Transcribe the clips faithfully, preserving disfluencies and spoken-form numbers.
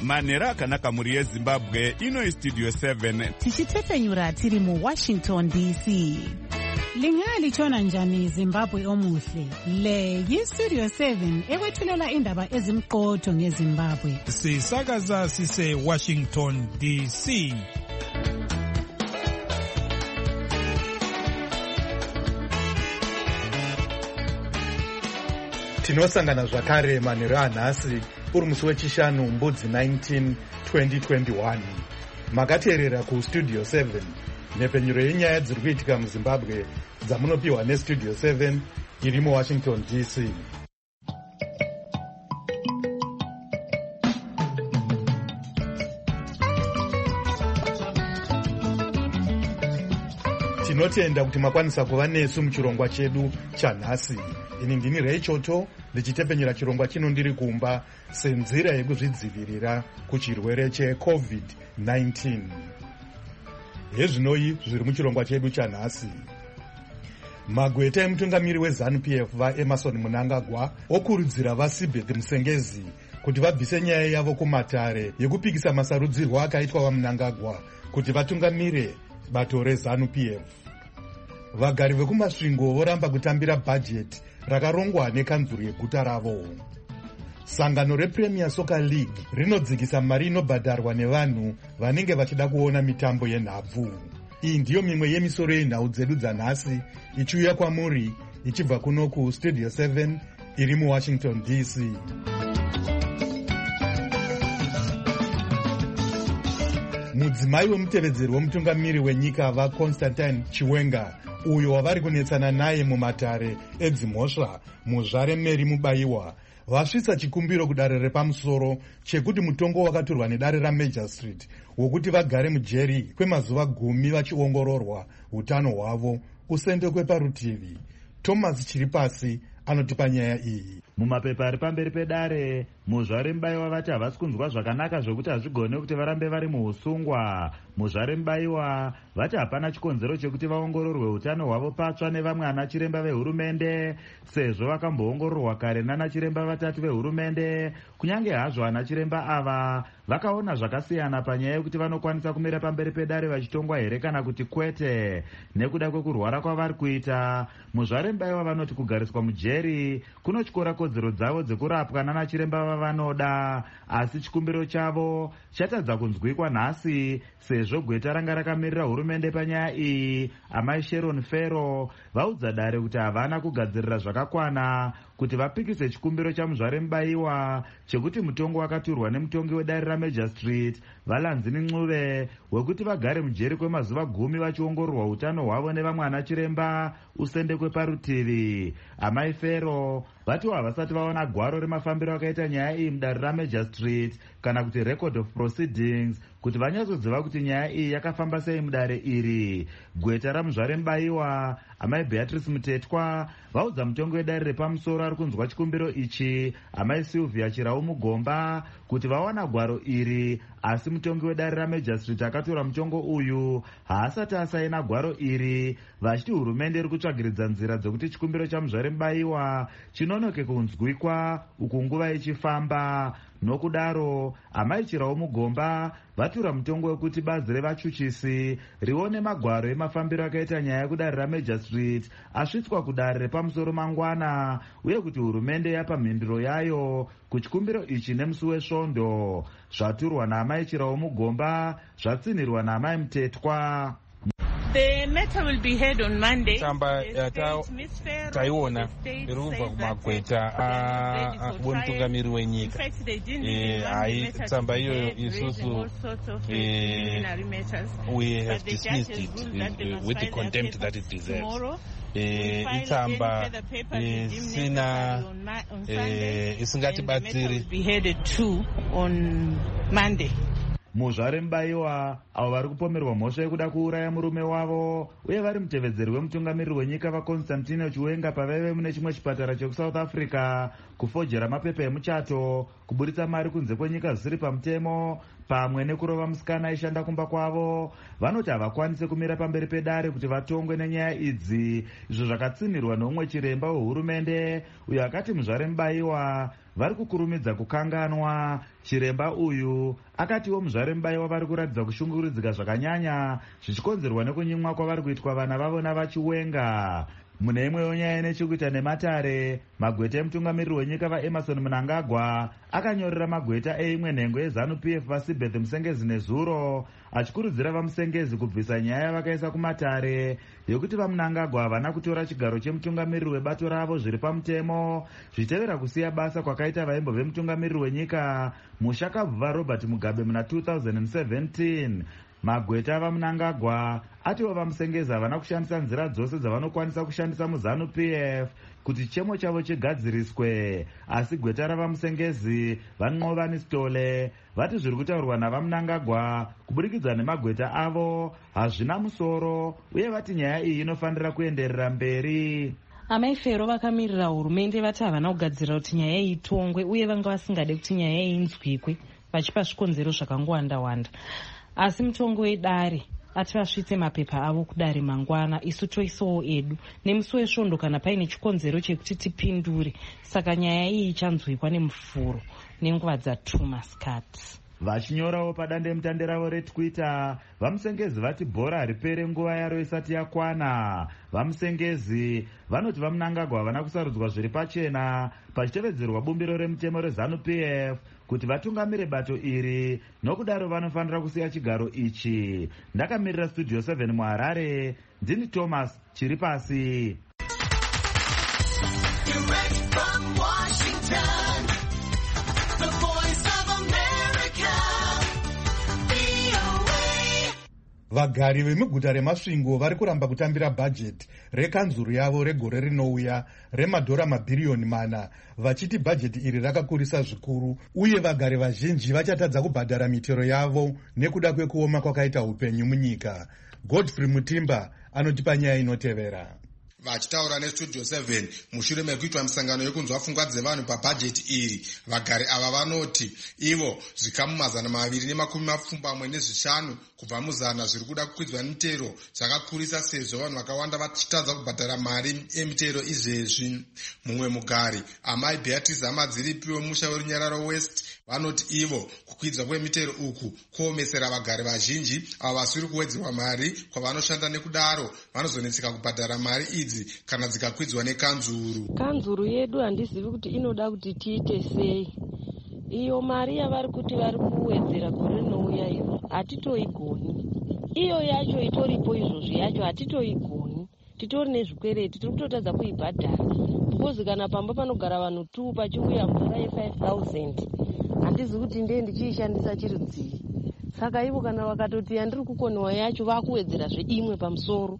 manhero akanaka mhuri yezimbabwe. Ino Studio seven tichitefenyura tiri muWashington D C. Lingalitshona njani Zimbabwe omuhle? Le yiStudio seven ekwethulela indaba ezimqotho ngeZimbabwe. Sisakaza sise Washington D C. Tinosangana zvakare manhero anhasi uri musi wechishanu mbudzi nineteen twenty twenty-one. Makateerera kuStudio seven, nhepfenyuro yenyaya dziri kuitika muZimbabwe dzamunopiwa neStudio seven iri muWashington D C. Tinotenda kuti makwanisa kuva nesu muchirongwa chedu chanhasi. Ini ndini Reichoto ndichitepfenyura chirongwa chino ndiri kumba senzira yekuzvidzivirira kuchirwere checovid nineteen. Hezvinoi zviri muchirongwa chedu chanhasi. Magweta emutungamiri weZANU P F vaEmerson Mnangagwa okurudzira vaSibeth Musengezi kuti vabvise nyaya yavo kumatare yekupikisa masarudzirwo akaitwa vaMnangagwa kuti vatungamire bato reZANU P F. Vagari vekumasvingo voramba kutambira bhajeti rakarongwa nekanzuru yeguta ravo. Sangano rePremier Soccer League rinodzikisa mari inobhadharwa nevanhu vanenge vachida kuona mitambo yenhabvu. Iyi ndiyo mimwe yemisoro yenhau dzedu dzanhasi ichiuya kwamuri ichibva kuno kuStudio seven iri muWashington D C. Mudzimai wemutevedzeri wemutungamiri wenyika vaConstantine Chiwenga, uyo wavari kunetsana naye mumatare edzimhosva muzvare Mary Mubayiwa, vasvitsa chikumbiro kudare repamusoro chekuti mutongo wakatorwa nedare raMajor Street wokuti vagare mujeri kwemazuva gumi vachiongororwa utano hwavo usendekwe parutivi. Thomas Chiripasi anotipa nyaya iyi. Mumapepa ari pamberi pedare, muzvare Mubayiwa vati havasi kunzwa zvakanaka zvokuti hazvigone kuti varambe vari muusungwa. Muzvare Mubayiwa vati hapana chikonzero chekuti vaongororwe utano hwavo patsva nevamwe ana chiremba vehurumende, sezvo vakamboongororwa kare nana chiremba vatatu vehurumende. Kunyange hazvo ana chiremba ava vakaona zvakasiyana panyaya yekuti vanokwanisa kumira pamberi pedare vachitongwa here kana kuti kwete nekuda kwekurwara kwavari kuita. Muzvare Mubayiwa vanoti kugariswa mujeri kunotyora kodzero dzavo dzekurapwa nana chiremba vavanoda, asi chikumbiro chavo chatadza kunzwikwa nhasi sezvo gweta ranga rakamirira hurumende panyaya iyi, amai Sharon Fero, vaudza dare kuti havana kugadzirira zvakakwana kuti vapikise chikumbiro chamuzvare Mubayiwa chekuti mutongo wakaturwa nemutongi wedare raMajor Street Valanzini Ncube wekuti vagare mujeri kwemazuva gumi vachiongororwa utano hwavo nevamwe ana chiremba usendekwe parutivi. Amai Fero vati havasati vaona gwaro remafambiro akaita nyaya iyi mudare raMajor Street kana kuti record of proceedings kuti vanyatsoziva kuti nyaya iyi yakafamba sei mudare iri. Gweta ramuzvare Mubayiwa, amai Beatrice Mutetwa, vaudza mutongo wedare repamusoro ari kunzwa chikumbiro ichi, amai Sylvia Chirau Mugomba, kuti vawana gwaro iri, asi mutongi wedare raMajor Street akatora mutongo uyu haasati asaina gwaro iri, vachiti hurumende iri kutsvagiridza nzira dzekuti chikumbiro chamuzvare Mubayiwa chinonoke kunzwikwa uku nguva ichifamba. Nokudaro amai Chirau Mugomba vatura mutongo wekuti bazi revachuchisi rione magwaro emafambiro akaita nyaya yekudare raMajor Street asvitswa kudare repamusoro mangwana, uye kuti hurumende yapa mhinduro yayo kuchikumbiro ichi nemusi wesvondo. Zvaturwa naamai Chirau Mugomba zvatsinirwa naamai Mutetwa. The matter will be heard on Monday. Tsamba taiona iri kubva kumagweta wemutungamiri wenyika. Hai, tsamba iyoyo isusu we have dismissed it with the contempt that it deserves. Itsamba isina isingatibatsiri. Be headed to on Monday. Muzvare Mubayiwa avo vari kupomerwa mhosva yekuda kuuraya murume wavo uye vari mutevedzeri wemutungamiriri wenyika vaConstantine Chiwenga pavaive mune chimwe chipatara chekuSouth Africa kufojera mapepa emuchato, kuburitsa mari kunze kwenyika zvisiri pamutemo, pamwe nekurova musikana aishanda kumba kwavo. Vanoti havakwanisi kumira pamberi pedare kuti vatongwe nenyaya idzi, izvo zvakatsinirwa neumwe chiremba wehurumende uyo akati muzvare Mubaiwa vari kukurumidza kukanganwa. Chiremba uyu akatiwo muzvare Mubaiwa vari kuratidza kushungurudzika zvakanyanya, zvichikonzerwa nekunyimwa kwavari kuitwa vana vavona vachiwenga. Mune imwewo nyaya nechekuita nematare, magweta emutungamiriri wenyika vaEmmerson Mnangagwa akanyorera magweta eimwe nhengo yeZANU-P F vaSibeth Musengezi nezuro, achikurudzira vamusengezi kubvisa nyaya yavakaisa kumatare yokuti vaMnangagwa havana kutora chigaro chemutungamiriri webato ravo zviri pamutemo, zvichitevera kusiya basa kwakaita vaimbo vemutungamiriri wenyika Mushakabva Robert Mugabe muna two thousand seventeen. Magweta vaMnangagwa atiwo vamusengezi havana kushandisa nzira dzose dzavanokwanisa kushandisa muZANU-P F kuti chemo chavo chigadziriswe, asi gweta ravamusengezi vaNqovani Sitole vati zviri kutaurwa navaMnangagwa kuburikidza nemagweta avo hazvina musoro, uye vati nyaya iyi inofanira kuenderera mberi. Amai Fero vakamirira hurumende vati havana kugadzira kuti nyaya iyi itongwe, uye vanga vasingade kuti nyaya iyi inzwikwe, vachipa zvikonzero zvakangowanda-wanda. Asi mutongo wedare ati vasvitse mapepa avo kudare mangwana, isu toisawo edu nemusi wesvondo kana paine chikonzero chekuti tipindure. Saka nyaya iyi ichanzwikwa nemufuro nenguva dzatu masikati. Vachinyorawo padandemutande ravo reTwitter, vamusengezi vati bhora haripere nguva yaro isati yakwana. Vamusengezi vanoti vaMnangagwa havana kusarudzwa zviri pachena pachitevedzerwa bumbiro remutemo reZANU-P F kuti vatungamire bato iri, nokudaro vanofanira kusiya chigaro ichi. Ndakamirira Studio seven muHarare, ndini Thomas Chiripasi. Vagari vemuguta reMasvingo vari kuramba kutambira bhajeti rekanzuru yavo regore rinouya remadhora mabhiriyoni mana, vachiti bhajeti iri rakakurisa zvikuru, uye vagari vazhinji vachatadza kubhadhara mitero yavo nekuda kwekuoma kwakaita upenyu munyika. Godfrey Mutimba anotipa nyaya inotevera. Vachitaura neStudio seven mushure mekuitwa misangano yekunzwa pfungwa dzevanhu pabhajeti iri, vagari ava vanoti ivo zvikamu mazana maviri nemakumi mapfumbamwe nezvishanu kubva muzana zviri kuda kukwidzwa mitero zvakakurisa sezvo vanhu vakawanda vachitadza kubhadhara mari emitero izvezvi. Mumwe mugari, amai Beatrice Amadziripi wemusha weRunyararo West, vanoti ivo kukwidzwa kwemitero uku kuomesera vagari vazhinji avo vasiri kuwedzerwa mari kwavanoshanda, nekudaro vanozonetseka kubhadhara mari idzi kana dzikakwidzwa nekanzuru. Kanzuru yedu handizivi kuti inoda kuti tiite sei. Iyo mari yavari kuti vari kuwedzera gore rinouya iyo hatitoigoni. Iyo yacho itoripo izvozvi yacho hatitoigoni. Titori nezvikwereti tiri kutotadza kuibhadhara. Because kana pamba panogara vanhu tu pachiuya mvura ye-five thousand handizi kuti ndiye ndichiishandisa chiri dzii. Saka ivo kana vakatoti yandiri kukonewa yacho vakuwedzerazve imwe pamusoro.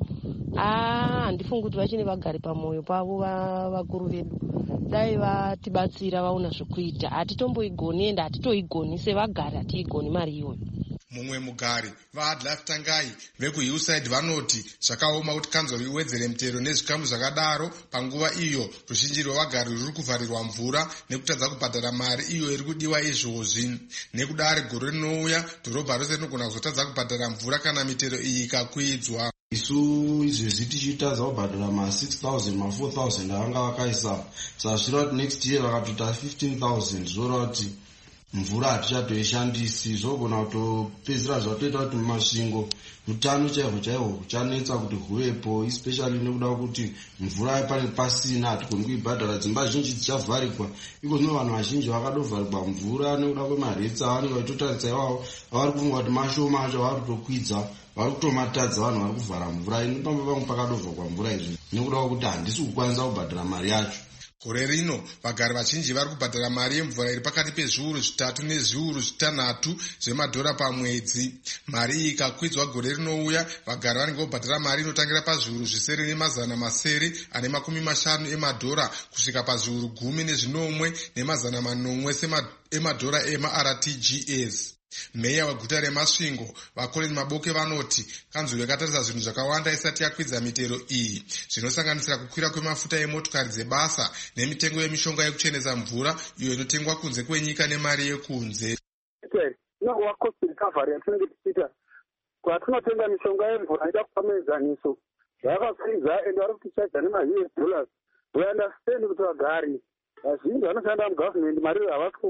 Ah, handifungi kuti vachine vagari pamwoyo pavo vakuru vedu. Dai vatibatsira vaona zvekuita. Hatitomboigoni ende hatitoigoni sevagari, hatiigoni mari iyoyo. Mumwe mugari, vaAdlife Tangai vekuHillside vanoti zvakaoma kuti kanzuru iwedzere mitero nezvikamu zvakadaro panguva iyo ruzhinji rwevagari ruri kuvharirwa mvura nekutadza kubhadhara mari iyo iri kudiwa izvozvi. Nekudare gore rinouya dhorobha rose rinogona kuzotadza kubhadhara mvura kana mitero iyi ikakwidzwa. Isu izvezvi tichitadza kubhadhara ma six thousand ma four thousand avanga vakaisa, sazvira kuti next year vakatota fifteen thousand, zvoreva kuti mvura hatichatoishandisi, zvogona kutopedzera zvatoita kuti mumasvingo utano chaihwo chaihwo huchanetsa kuti huvepo, especially nekuda kuti mvura pane pasina, hatigoni kuibhadhara, dzimba zhinji dzichavharikwa. Iko zvino vanhu vazhinji vakadovharikwa mvura nekuda kwemaretsa avanenge vachitotaridza ivavo vavari kufunga kuti mashoma acho vari kutokwidza, vari kutomatadza vanhu vari kuvhara mvura. Ini pamba pangu pakadovharwa mvura izvi nekuda kwekuti handisi kukwanisa kubhadhara mari yacho. Gore rino vagari vazhinji vari kubhadhara mari yemvura iri pakati pezviuru zvitatu nezviuru zvitanhatu zvemadhora pamwedzi. Mari iyi ikakwidzwa gore rinouya, vagari vanenge vobhadhara mari inotangira pazviuru zvisere nemazana masere ane makumi mashanu emadhora kusvika pazviuru gumi nezvinomwe nemazana manomwe emadhora ema-R T G S. Meya weguta reMasvingo vaColin Maboke vanoti kanzuro yakatarisa zvinhu zvakawanda isati yakwidza mitero iyi, zvinosanganisira kukwira kwemafuta emotokari dzebasa nemitengo yemishonga yekuchenesa mvura iyo inotengwa kunze kwenyika nemari yekunze. Inowa cost recovery yatinenge tichiita kwatinotenga mishonga yemvura ida kupa muenzaniso zvakakwidza ende vari kutichaja nema-U S dollars. We understand kuti vagari vazhinji vanoshanda mugavhmendi mari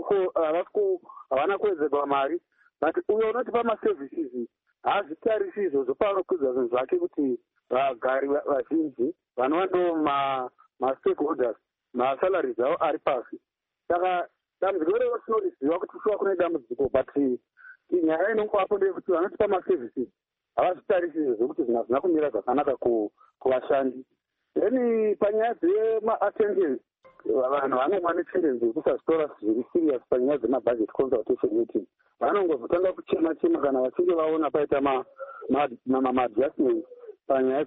havana kuwedzerwa mari, but uyo unotipa maservices haazvitarisi izvozvo paanokwidza zvinhu zvake kuti vagari vazhinji vanova ndo mastakeholders masalaries avo ari pasi. Saka dambudziko revo tinoriziva kuti shuwa kune dambudziko, but nyaya inongovapo ndeyekuti vanotipa maservices havazvitarisi izvozvo kuti zvinhu hazvina kumira zvakanaka kuvashandi. Then panyaya dzema-attendance vanhu vanomwa netendence yekusazvitora zviri serious panyaya dzemabudget consultation meeting. Vanongozotanga kuchema-chema kana vachinge vaona paita ma-adjustments panyaya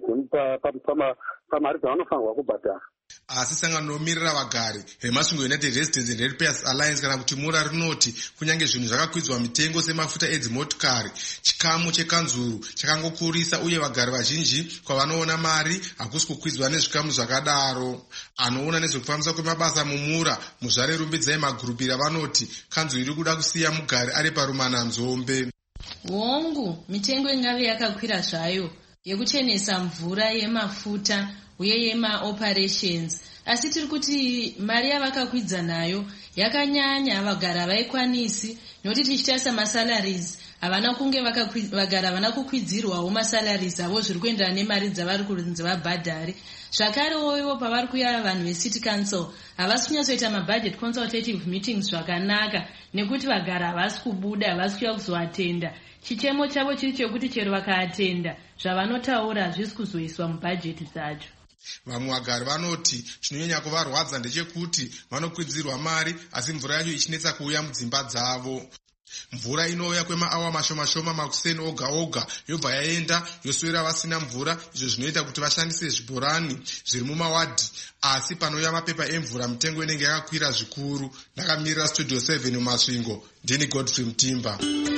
pamari dzavanofanirwa kubhadhara. Asi sangano nomiririra vagari veMasvingo United Residents and Ratepayers Alliance kana kuti mura rinoti kunyange zvinhu zvakakwidzwa mitengo semafuta edzimotokari, chikamu chekanzuru chakangokurisa uye vagari vazhinji kwavanoona mari hakusi kukwidzwa nezvikamu zvakadaro. Anoona nezvekufambisa kwemabasa mumura muzvare Rumbidzai Magurupira vanoti kanzuru iri kuda kusiya mugari ari parumana nzombe. Hongu mitengo ingave yakakwira zvayo yekuchenesa mvura, yemafuta uye yema-operations, asi tiri kuti mari yavakakwidza nayo yakanyanya vagara havaikwanisi, nokuti tichitarisa masalaries havana kunge vagara havana kukwidzirwawo masalaries avo zviri kuenderana nemari dzavari kunzi vabhadhari. Zvakarewo ivo pavari kuya vanhu veCity Council havasi kunyatsoita mabudget consultative meetings zvakanaka, nekuti vagara havasi kubuda, havasi kuya kuzoatenda. Chichemo chavo chiri chekuti chero vakaatenda zvavanotaura hazvisi kuzoiswa mubhajeti dzacho. Vamwe vagari vanoti chinonyanya kuvarwadza ndechekuti vanokwidzirwa mari asi mvura yacho ichinetsa kuuya mudzimba dzavo. Mvura inouya kwemaawa mashoma-shoma makuseni oga oga yobva yaenda yoswera vasina mvura, izvo zvinoita kuti vashandise zvibhorani zviri mumawadhi, asi panouya mapepa emvura mitengo inenge yakakwira zvikuru. Ndakamirira Studio seven muMasvingo, ndini Godfrey Mutimba.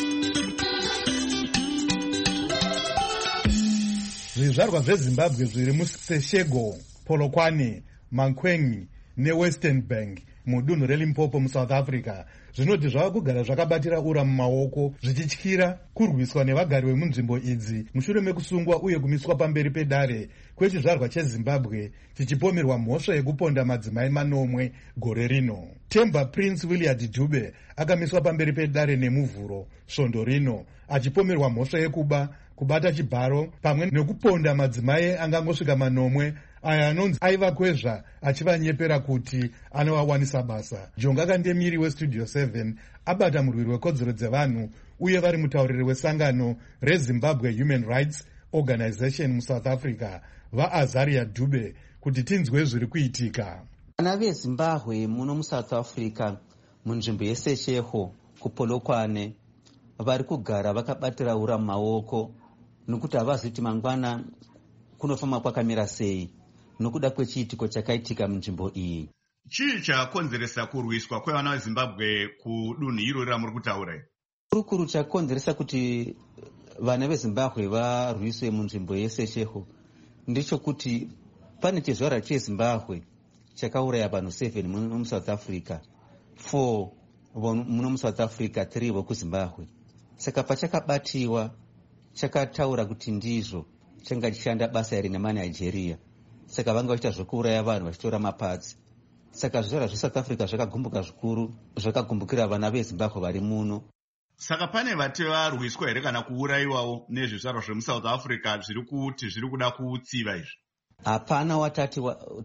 Zvizvarwa zveZimbabwe zviri muSeshego, Polokwane, Mankwengi neWestern Bank mudunhu reLimpopo muSouth Africa zvinoti zvava kugara zvakabatira ura mumaoko zvichityira kurwiswa nevagari vemunzvimbo idzi mushure mekusungwa uye kumiswa pamberi pedare kwechizvarwa cheZimbabwe chichipomerwa mhosva yekuponda madzimai manomwe gore rino. Temba Prince Williard Dube akamiswa pamberi pedare nemuvhuro svondo rino achipomerwa mhosva yekuba, kubata chibharo pamwe nekuponda madzimai angangosvika manomwe aya anonzi aivakwezva achivanyepera kuti anovawanisa basa. Jonga Kandemiri weStudio seven abata murwiri wekodzero dzevanhu uye vari mutauriri wesangano reZimbabwe Human Rights Organization muSouth Africa vaAzaria Dube kuti tinzwe zviri kuitika. Vana veZimbabwe muno muSouth Africa munzvimbo yeSeshego kuPolokwane vari kugara vakabatira ura mumaoko nokuti havaziti mangwana kunofamba kwakamira sei nokuda kwechiitiko chakaitika munzvimbo iyi. Chii chakonzeresa kurwiswa kwevana veZimbabwe kudunhu irori ramuri kutaura? Kurukuru chakonzeresa kuti vana veZimbabwe varwiswe munzvimbo yeSeshego ndechokuti pane chizvarwa cheZimbabwe chakauraya vanhu seven muno muSouth Africa, four muno muSouth Africa, three vokuZimbabwe. Saka pachakabatiwa chakataura kuti ndizvo changa chishanda basa iri nemanigeria, saka vanga vachiita zvokuuraya vanhu vachitora mapatsi. Saka zvizvarwa zveSouth Africa zvakagumbuka zvikuru, zvakagumbukira vana veZimbabwe vari muno. Saka pane vati varwiswa here kana kuurayiwawo nezvizvarwa zvemuSouth Africa zviri kuti zviri kuda kutsiva izvi? Hapana watati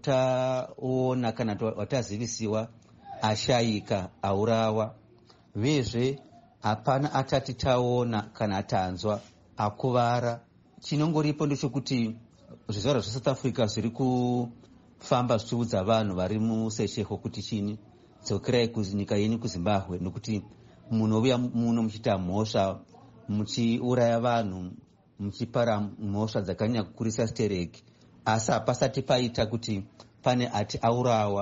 taona kana watazivisiwa ashayika aurawa, vezve hapana atati taona kana tanzwa akuvara. Chinongoripo ndechekuti zvizvarwa zveSouth Africa zviri kufamba zvichiudza vanhu vari muSeshego kuti chini, dzokerai kunyika yenyu kuZimbabwe, nokuti munouya muno muchiita mhosva, muchiuraya vanhu, muchipara mhosva dzakanyanya kukurisa stereki, asi hapasati paita kuti pane ati aurawa.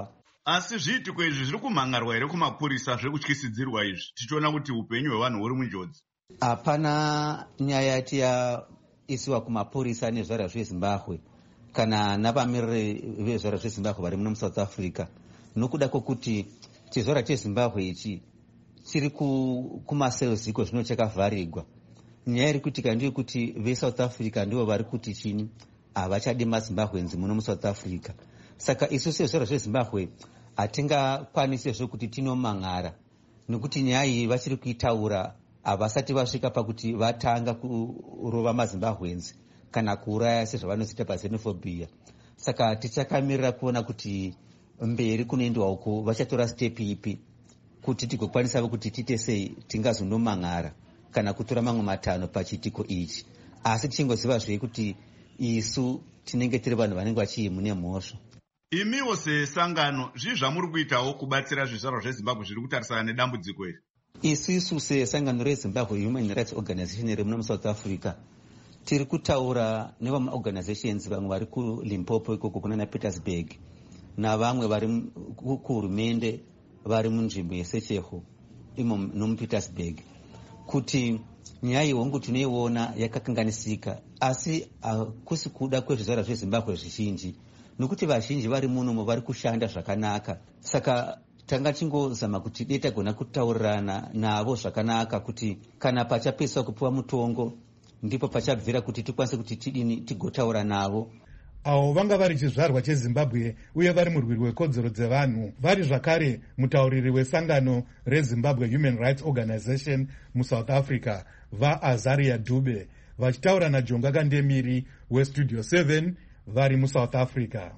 asi zviitiko izvi zviri kumhangarwa here kumapurisa zvekutyisidzirwa izvi tichiona kuti upenyu hwevanhu huri munjodzi? Hapana nyaya yati yaisiwa kumapurisa nezvara zvezimbabwe kana navamiriri vezvara zvezimbabwe vari muno muSouth Africa, nokuda kwokuti chizvara chezimbabwe ichi chiri kumaselziko zvino chakavharirwa. Nyaya iri kuitika ndeyekuti veSouth Africa ndivo vari kuti chini havachadi mazimbabwenzi muno muSouth Africa. Saka isu sezvara zvezimbabwe hatingakwanisi zvokuti tinomang'ara, nekuti nyaya iyi vachiri kuitaura havasati vasvika pakuti vatanga kurova mazimbabwenzi kana kuuraya sezvavanoziita paxenophobia. Saka tichakamirira kuona kuti mberi kunoendwa uko vachatora step ipi kuti tigokwanisa kuti tiite sei tingazonomang'ara kana kutora mamwe matano pachiitiko ichi, asi tichingoziva zvei kuti isu tinenge tiri vanhu vanenge vachiimu nemhosva. Imiwo sesangano zvii zvamuri kuitawo kubatsira zvizvarwa zvezimbabwe zviri kutarisana nedambudziko iri? Isusu sesangano reZimbabwe Human Rights Organization riri muno muSouth Africa tiri kutaura nevamaorganizations vamwe vari kuLimpopo ikoko kuna naPietersburg navamwe vari kuhurumende vari munzvimbo yeSechego imo nomuPietersburg kuti nyaya ihongu tinoiona yakakanganisika, asi hakusi kuda kwezvizvarwa zveZimbabwe zvizhinji, nokuti vazhinji vari munomo vari kushanda zvakanaka. Saka tanga tingozama kuti dei tagona kutaurirana navo zvakanaka kuti kana pachapedziswa kupiwa mutongo ndipo pachabvira kuti tikwanise kuti tidini tigotaura navo. Avo vanga vari chizvarwa cheZimbabwe uye vari murwiri wekodzero dzevanhu, vari zvakare mutauriri wesangano reZimbabwe Human Rights Organization muSouth Africa vaAzaria Dube, vachitaura naJonga Kandemiri weStudio seven vari muSouth Africa.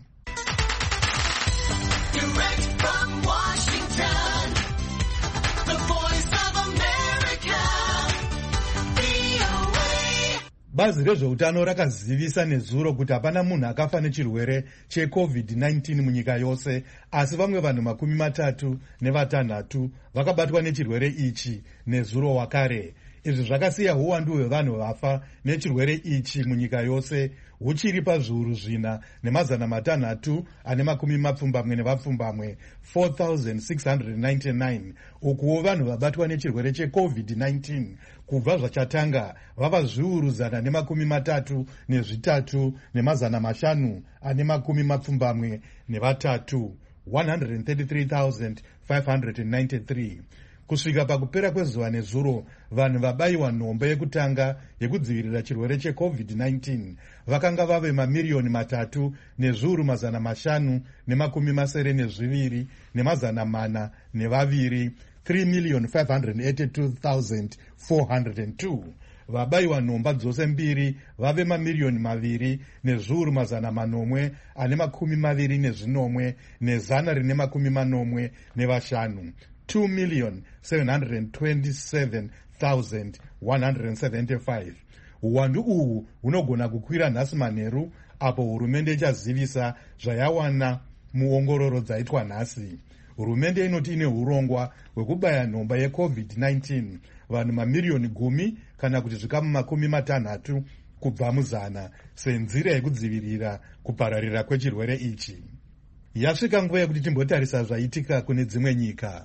Bazi rezveutano rakazivisa nezuro kuti hapana munhu akafa nechirwere checovid nineteen munyika yose, asi vamwe vanhu makumi matatu nevatanhatu vakabatwa nechirwere ichi nezuro wakare. Izvi zvakasiya uwandu hwevanhu vafa nechirwere ichi munyika yose huchiri pazviuru zvina nemazana matanhatu ane makumi mapfumbamwe nevapfumbamwe four thousand six hundred ninety-nine, ukuwo vanhu vabatwa nechirwere checovid nineteen kubva zvachatanga vava zviuru zana nemakumi matatu nezvitatu nemazana mashanu ane makumi mapfumbamwe nevatatu one hundred thirty-three thousand five hundred ninety-three. Kusvika pakupera kwezuva nezuro, vanhu vabayiwa nhombo yekutanga yekudzivirira chirwere checovid nineteen vakanga vave mamiriyoni matatu nezviuru mazana mashanu nemakumi masere nezviviri nemazana mana nevaviri three million five hundred eighty-two thousand four hundred two. Vabayiwa nhomba dzose mbiri vave mamiriyoni maviri nezviuru mazana manomwe ane makumi maviri nezvinomwe nezana rine makumi manomwe nevashanu two million seven hundred twenty-seven thousand one hundred seventy-five. Uwandu uhu hunogona kukwira nhasi manheru apo hurumende ichazivisa zvayawana muongororo dzaitwa nhasi. Hurumende inoti ine urongwa hwekubaya nhomba yecovid nineteen vanhu mamiriyoni gumi kana kuti zvikamu makumi matanhatu kubva muzana senzira yekudzivirira kupararira kwechirwere ichi. Yasvika nguva yekuti timbotarisa zvaitika kune dzimwe nyika.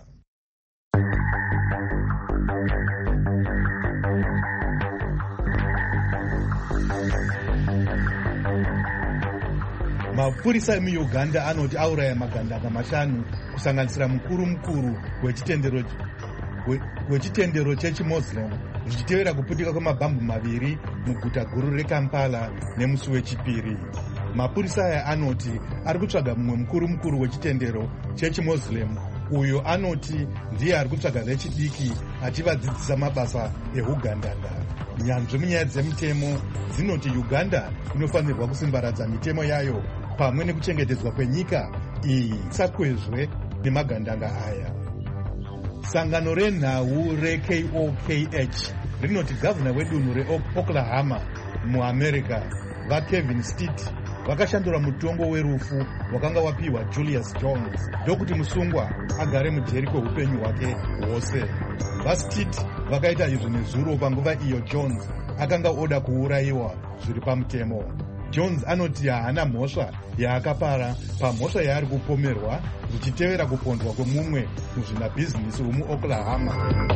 Mapurisa emuUganda anoti auraya magandanga mashanu kusanganisira mukuru mukuru wechitendero wechitendero chechiMuslim zvichitevera kuputika kwemabhambu maviri muguta guru reKampala nemusi wechipiri. Mapurisa aya anoti ari kutsvaga mumwe mukuru mukuru wechitendero chechiMuslim uyo anoti ndiye ari kutsvaga vechidiki achivadzidzisa mabasa eugandanga. Nyanzvi munyaya dzemutemo dzinoti Uganda inofanirwa kusimbaradza mitemo yayo pamwe nekuchengetedzwa kwenyika iyi sakwezve nemagandanga aya. Sangano renhau reK O K H rinoti gavhuna wedunhu reOklahoma muAmerica vaKevin Stitt vakashandura mutongo werufu wakanga wapiwa Julius Jones ndokuti musungwa agare mujeri kweupenyu hwake hwose. VaStitt vakaita izvi nezuro panguva iyo Jones akanga oda kuurayiwa zviri pamutemo. jones anoti haana mhosva yaakapara pamhosva yaari kupomerwa zvichitevera kupondwa kwemumwe muzvinabhizinisi womuoklahoma.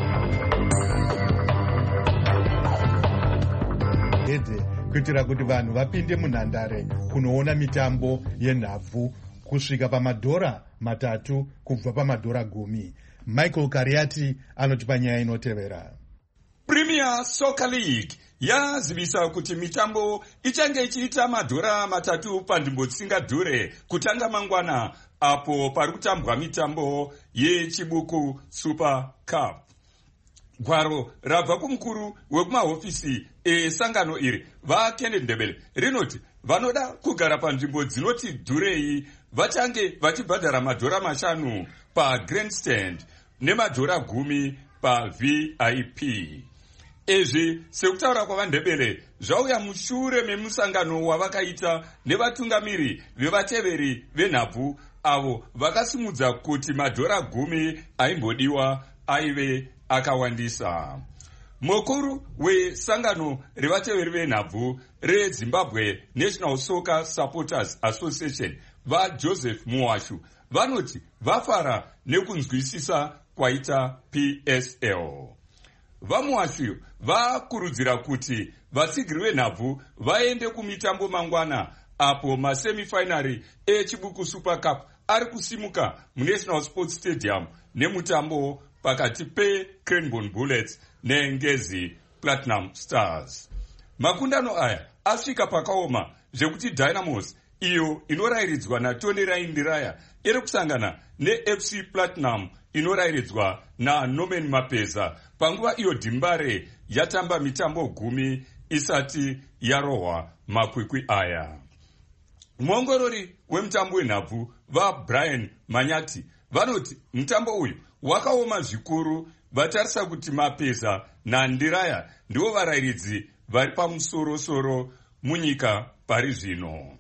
edhe kuitira kuti vanhu vapinde munhandare kunoona mitambo yenhabvu kusvika pamadhora matatu kubva pamadhora gumi. Michael Kariati anoti panyaya inotevera. Premier Soccer League yazivisa kuti mitambo ichange ichiita madhora matatu panzvimbo dzisingadhure kutanga mangwana apo pari kutambwa mitambo yechibuku Super Cup. Gwaro rabva kumukuru wekumahofisi esangano iri vaKenneth Ndebele rinoti vanoda kugara panzvimbo dzinoti dhurei vachange vachibhadhara madhora mashanu pagrandstand nemadhora gumi paV I P. Ezvi sekutaura kwavaNdebele zvauya mushure memusangano wavakaita nevatungamiri vevateveri venhabvu avo vakasimudza kuti madhora gumi aimbodiwa aive akawandisa. Mukuru wesangano revateveri venhabvu reZimbabwe National Soccer Supporters Association vaJoseph Muwashu vanoti vafara nekunzwisisa kwaita P S L. Vamuwashu vakurudzira kuti vasigiri venhabvu vaende kumitambo mangwana apo masemifinari echibuku Super Cup ari kusimuka muNational Sports Stadium nemutambo pakati peCranbourne Bullets neNgezi Platinum Stars. Makundano aya asvika pakaoma zvekuti Dynamos iyo inorayiridzwa naTony Raindiraya iri kusangana neF C Platinum inorayiridzwa naNorman Mapeza panguva iyo Dimbare yatamba mitambo gumi isati yarohwa makwikwi aya. Muongorori wemutambo wenhabvu vaBrian Manyati vanoti mutambo uyu wakaoma zvikuru, vatarisa kuti Mapeza naNdiraya ndivo varayiridzi vari pamusoro-soro munyika pari zvino.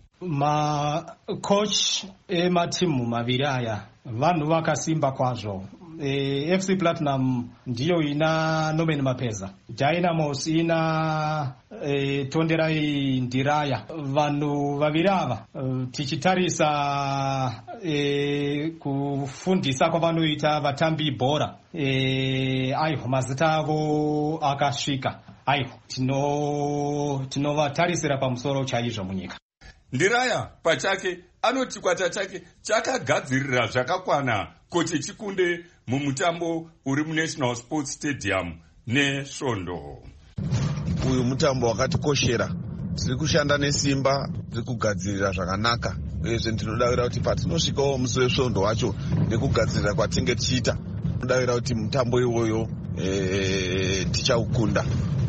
Macoach ematimu maviri aya vanhu vakasimba kwazvo. E, F C Platinum ndiyo ina Norman Mapeza, Dynamos ina e, Tonderai Ndiraya. Vanhu vaviri ava e, tichitarisa e, kufundisa kwavanoita vatambi bhora e, aiho mazita avo akasvika, aiho tino tinovatarisira pamusoro chaizvo munyika. Ndiraya pachake anoti kwata chake chakagadzirira zvakakwana kuti chikunde mumutambo uri muNational Sports Stadium neSvondo. Uyu mutambo wakatikoshera, tiri kushanda nesimba, tiri kugadzirira zvakanaka, uyezve ndinodavira kuti patinosvikawo musi weSvondo wacho nekugadzirira kwatinge tichiita, ndinodavira kuti mutambo iwoyo e, tichaukunda.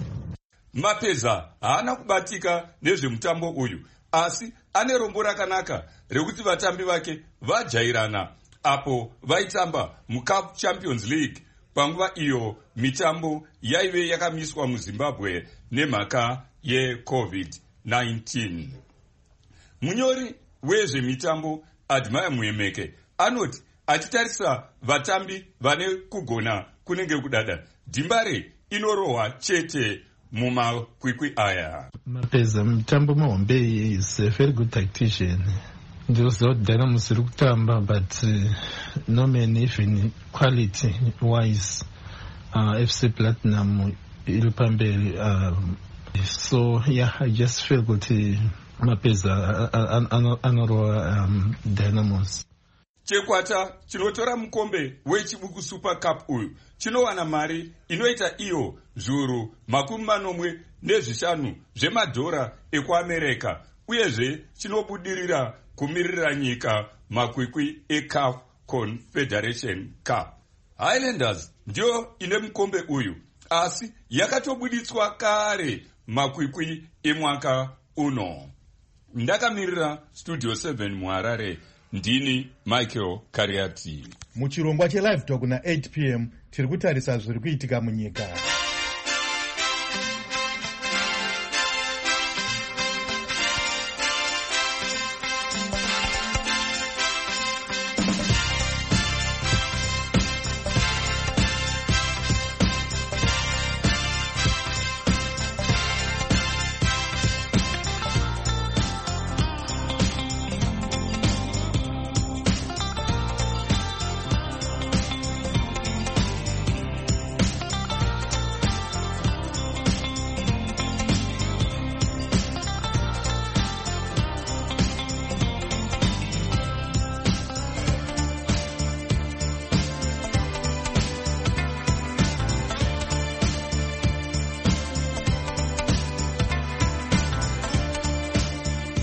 Mapeza haana kubatika nezvemutambo uyu, asi ane rombo rakanaka rekuti vatambi vake vajairana apo vaitamba muCup Champions League panguva iyo mitambo yaive yakamiswa muZimbabwe nemhaka yeCovid nineteen. Munyori wezvemitambo Admire Muemeke anoti achitarisa vatambi vane kugona kunenge kudada, Dimbare inorohwa chete mumakwikwi aya. Mapeza mitambo mahombe is a very good tactician. Ndinoziva kuti Dynamos iri kutamba, but uh, Norman even quality wise uh, F C Platinum iri pamberi. Um, so yeah, I just feel kuti Mapeza anorohwa um, Dynamos. Chekwata chinotora mukombe wechibuku Super Cup uyu chinowana mari inoita iyo zviuru makumi manomwe nezvishanu zvemadhora ekuAmerika, uyezve chinobudirira kumirira nyika makwikwi eCAF Confederation Cup. Highlanders ndio ine mukombe uyu, asi yakatobuditswa kare makwikwi emwaka uno. Ndakamirira Studio seven muHarare, ndini Michael Kariati. Muchirongwa cheLive Talk na eight p m tiri kutarisa zviri kuitika munyika.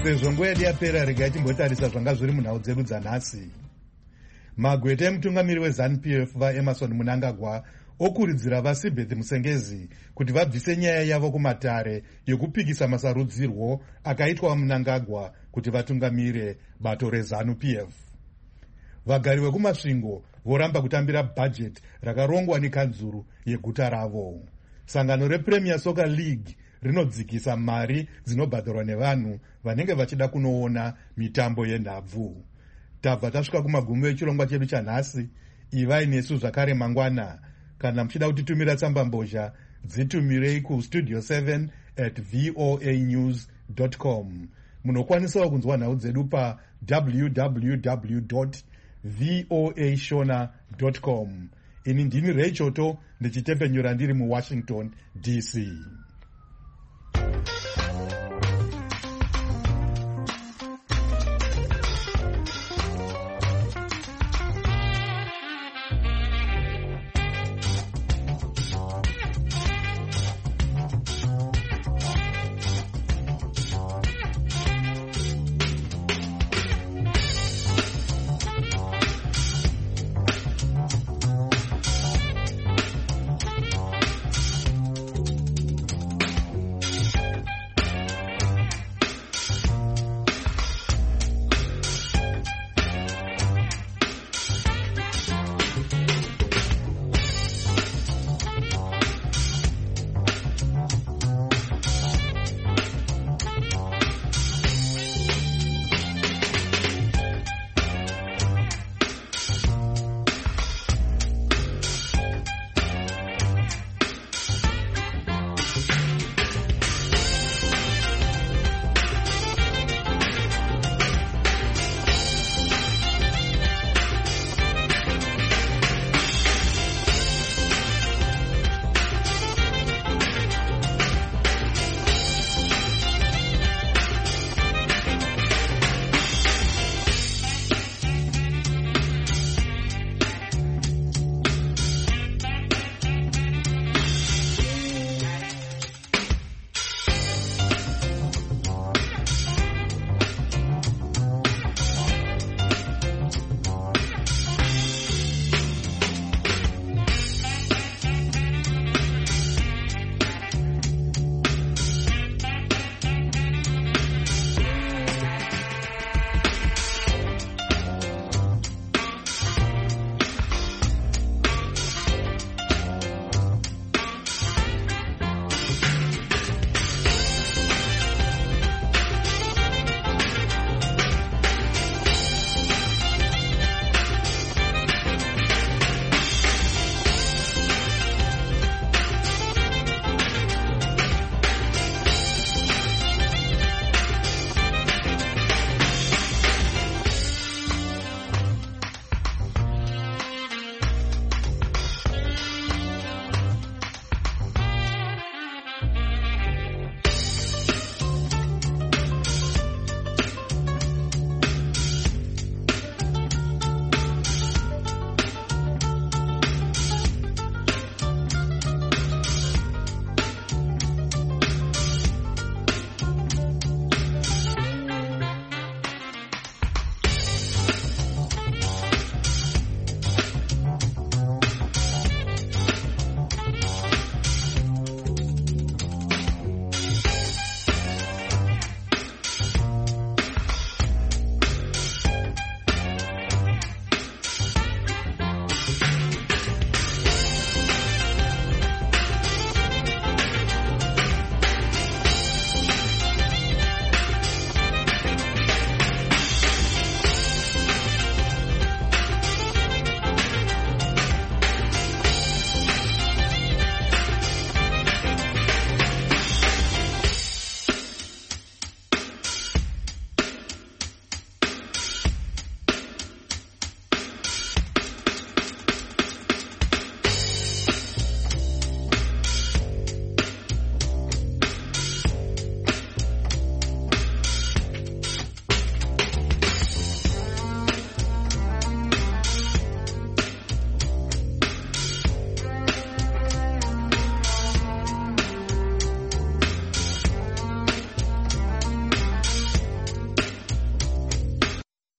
sezvo nguva yedu yapera, regai timbotarisa zvanga zviri munhau dzedu dzanhasi. Magweta emutungamiri weZANU P F vaEmerson Mnangagwa okurudzira vaSibeth Musengezi kuti vabvise nyaya yavo kumatare yekupikisa masarudzirwo akaitwa Mnangagwa kuti vatungamire bato reZANU P F. Vagari vekumasvingo voramba kutambira bhajeti rakarongwa nekanzuru yeguta ravo. Sangano rePremier Soccer League rinodzikisa mari dzinobhadharwa nevanhu vanenge vachida kunoona mitambo yenhabvu. Tabva tasvika kumagumo echirongwa chedu chanhasi. Ivai nesu zvakare mangwana. Kana muchida kutitumira tsamba mbozha, dzitumirei kustudio seven at voa news dot com. Munokwanisawo kunzwa nhau dzedu pa w w w dot voa shona dot com. Ini ndini Ray Choto ndichitepfenyura ndiri muWashington D C.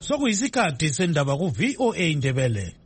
sokuyisikhathi sendaba ku-V O A Ndebele.